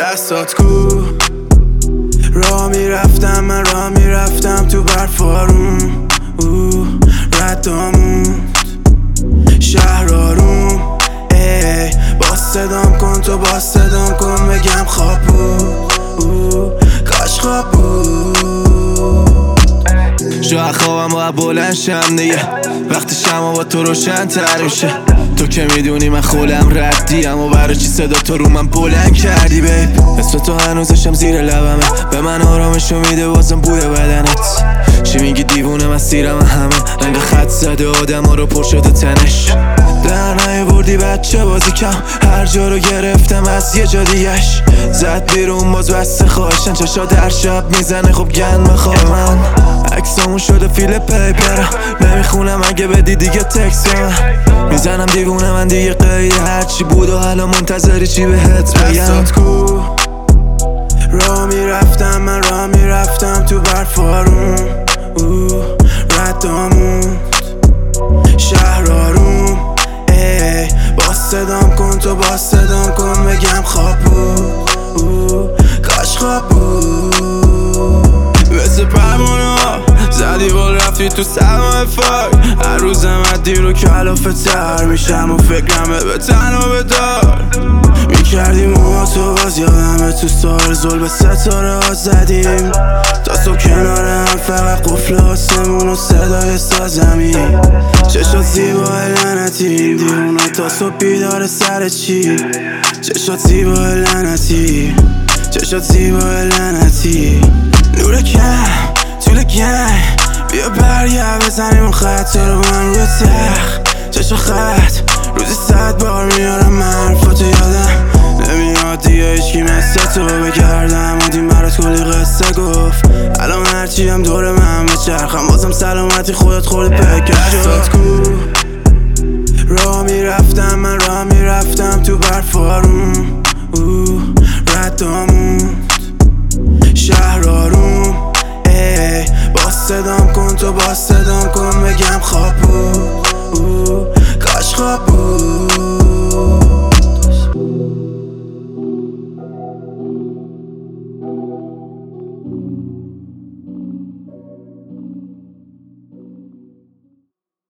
دستات کو راه میرفتم من راه میرفتم تو برف آروم رداموند شهر آروم باز صدام کن تو باز صدام کن بگم خواب بود کاش خواب بود شاید خوابم باید بلند شم دیگه وقتی شما با تو روشن تر میشه تو که میدونی من خولم ردیم و برای چی صدا تو رو من بلند کردی بیب اسم تو هنوزشم زیر لبمه به من آرامشو میده بازم بوی بدنت چی میگی دیوونه مسیرم همه رنگ خط زده آدم ها رو پر شده تنش در نیاوردی بچه بازی کم هر جا رو گرفتم از یه جا دیگش زد بیرون باز بسته خواهشن چشا در شب میزنه خب گند بخواه من عکسامون شده فیل پیپرم نمیخونم اگه بدی دیگه تکس من میزنم دیوونه من دیگه قیه هرچی بود و حالا منتظری چی بهت بگم دستات کو راه میرفتم من راه میرفتم تو برف آروم رداموند شهر آروم باز صدام کن تو باز صدام کن بگم خواب بود کاش خواب بود مثل پرمونه ها زدی بال رفتی تو سرمه فاک هر روزم از دیر و کلافه تر میشم و فکرمه به تنها بدار میکردیم ما تو باز یادمه تو سال زل به ستاره ها زدیم تا صبح کنار هم فقط قفل آسمون و صدای سازمین چشات زیبای لعنتی دیوونه تا صبح بیدار سر چی چشات زیبای لعنتی چشات زیبای لعنتی نور کم طول گنگ بیا برگرد بزنیم اون خط رو من روی تخت چشم خط روزی 100 بار میارم من حرفاتو یادم نمیاد دیگه هیچکی مثل تو بگردم آدیم برات کلی قصه گفت الان هرچی هم دور من بچرخم بازم سلامتی خودت خورده پکر شد کو راه میرفتم من راه میرفتم تو برف آروم رداموند شهر آروم باز صدام کن تو باز صدام کن بگم خواب بود